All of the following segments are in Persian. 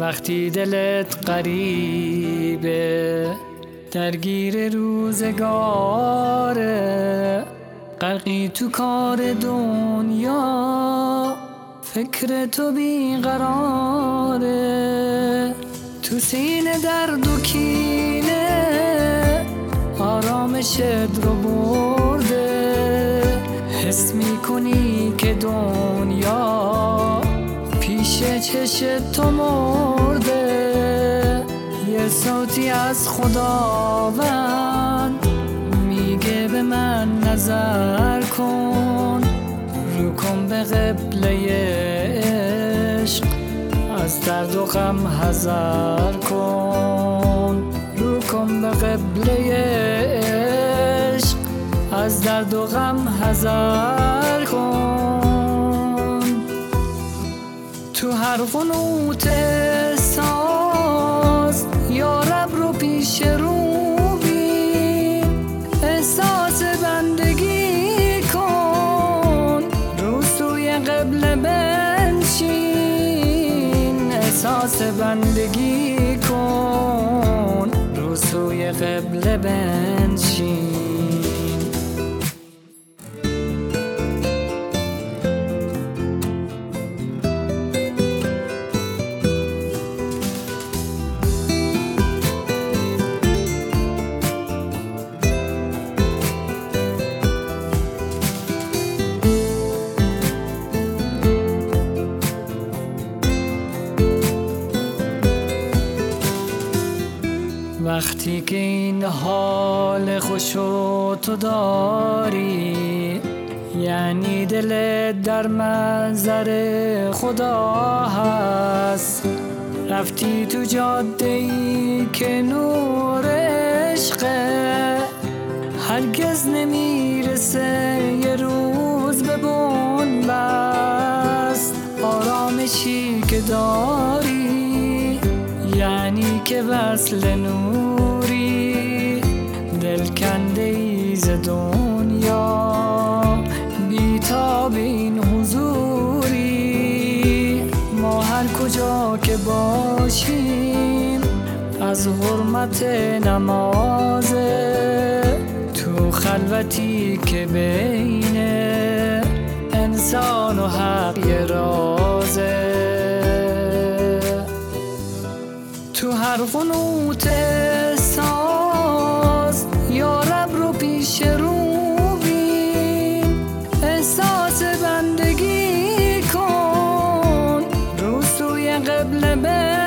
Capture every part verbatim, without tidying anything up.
وقتی دلت غریبه، درگیر روزگاره، غرقی تو کار دنیا، فکر تو بیقراره. تو سینه درد و کینه، آرامشت رو برده. حس میکنی که دنیا پیش چشت تو مرده. یه صوتی از خداوند میگه به من نظر کن، رو کن به قبله عشق، از درد و غم حذر کن. رو کن به قبله عشق، از درد و غم حذر کن. تو هر قنوت ساز یا رب رو پیش رو بین، احساس بندگی کن، رو سوی قبله بنشین. احساس بندگی کن، رو سوی قبله بنشین. وقتی که این حال خوشو تو داری، یعنی دلت در منظر خدا هست. رفتی تو جاده ای که نور عشقه، هرگز نمیرسه یه روز به بنبست. آرامشی که داری یعنی که وصل نوری، دل کنده ای ز دنیا، بی‌تاب این حضوری. ما هر کجا که باشیم از حرمت نمازه، تو خلوتی که بین انسان و حق یه رازه. تو هر قنوت ساز یا رب رو پیش رو بین، احساس بندگی کن، رو سوی قبله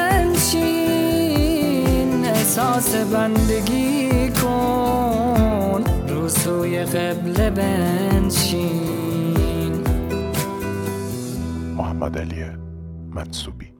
بنشین. احساس بندگی کن، رو سوی قبله بنشین. محمد علی منصوبی.